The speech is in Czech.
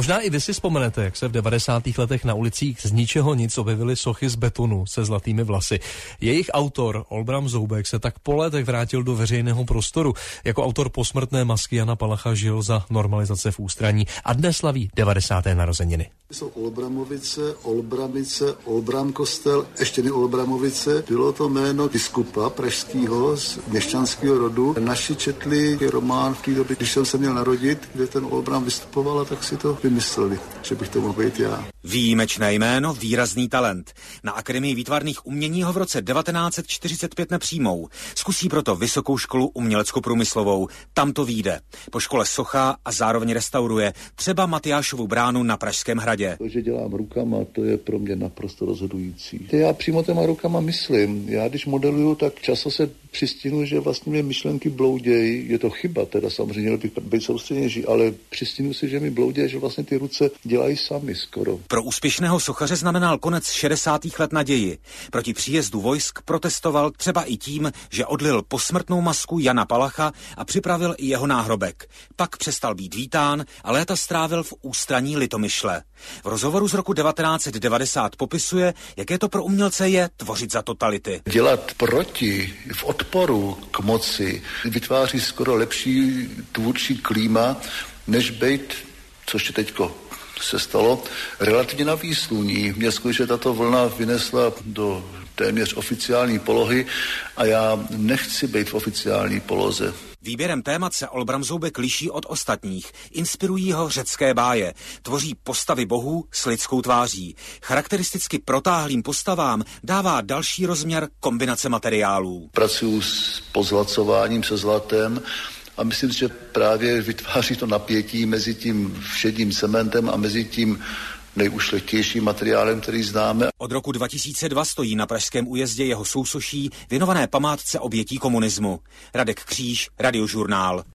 Možná i vy si vzpomenete, jak se v 90. letech na ulicích z ničeho nic objevily sochy z betonu se zlatými vlasy. Jejich autor, Olbram Zoubek, se tak po letech vrátil do veřejného prostoru. Jako autor posmrtné masky Jana Palacha žil za normalizace v Ústraní a dnes slaví 90. narozeniny. Jsou Olbramovice, Olbramice, Olbram kostel, ještě ne Olbramovice. Bylo to jméno biskupa pražského z měšťanského rodu. Naši četli román v té době, když jsem se měl narodit, kde ten Olbram vystupoval, a tak si to vymysleli, že bych to mohl být já. Výjimečné jméno, výrazný talent. Na Akademii výtvarných umění ho v roce 1945 nepřijmou. Zkusí proto Vysokou školu umělecko-průmyslovou. Tam to vyjde. Po škole sochá a zároveň restauruje třeba Matyášovu bránu na Pražském hradě. To, že dělám rukama, to je pro mě naprosto rozhodující. Já přímo těma rukama myslím. Já když modeluju, tak často se přistínu, že vlastně mě myšlenky bloudějí. Je to chyba, teda samozřejmě měl bych být soustředěnější, ale přistínu si, že mi bloudějí, že vlastně ty ruce dělají sami skoro. Pro úspěšného sochaře znamenal konec 60. let naději. Proti příjezdu vojsk protestoval třeba i tím, že odlil posmrtnou masku Jana Palacha a připravil i jeho náhrobek. Pak přestal být vítán a léta strávil v Ústraní Litomyšle. V rozhovoru z roku 1990 popisuje, jaké to pro umělce je tvořit za totality. Dělat proti, v odporu k moci, vytváří skoro lepší tvůrčí klíma, než být, což je teďko se stalo, relativně na výsluní. Mě skutečně tato vlna vynesla do téměř oficiální polohy a já nechci být v oficiální poloze. Výběrem témat se Olbram Zoubek liší od ostatních. Inspirují ho řecké báje. Tvoří postavy bohů s lidskou tváří. Charakteristicky protáhlým postavám dává další rozměr kombinace materiálů. Pracuji s pozlacováním, se zlatem, a myslím si, že právě vytváří to napětí mezi tím šedým cementem a mezi tím nejušlechtějším materiálem, který známe. Od roku 2002 stojí na Pražském újezdě jeho sousoší věnované památce obětí komunismu. Radek Kříž, Radiožurnál.